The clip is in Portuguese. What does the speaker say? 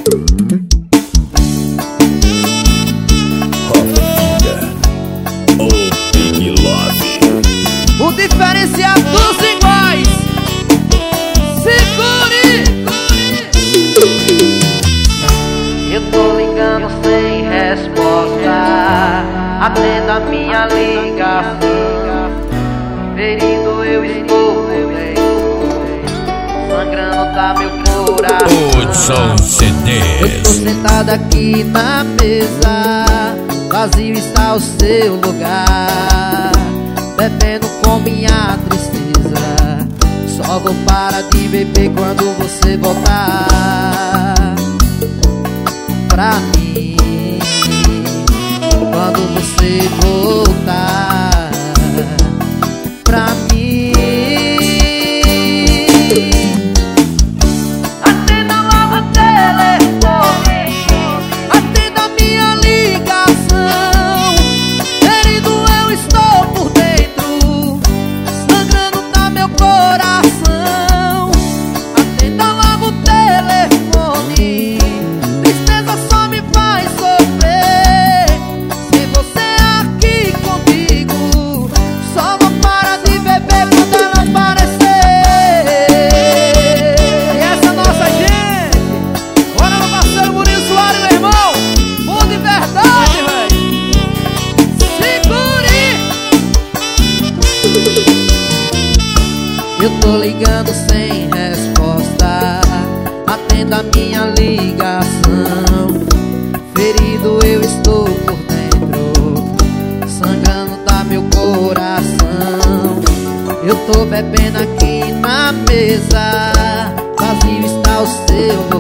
O diferenciado dos iguais. Segure! Eu tô ligando sem resposta, atenda minha ligação. Ferido eu estou por dentro, sangrando tá meu coração. Hudson CDs. Eu tô sentado aqui na mesa, vazio está o seu lugar, bebendo com minha tristeza. Só vou parar de beber quando você voltar pra mim. Quando você voltar pra mim. Atenda logo o telefone, atenda minha ligação. Querido, eu estou por dentro, sangrando tá meu coração. Atenda logo o telefone, tristeza só me faz sofrer. Se você aqui comigo, só vou parar de beber quando ela aparecer. E essa nossa gente, bora no parceiro Murilo Soares, meu irmão. Bom de verdade, velho. Segure! Eu tô ligando sem resposta, atenda minha ligação. Ferido eu estou por dentro, sangrando tá meu coração. Eu tô bebendo aqui na mesa, vazio está o seu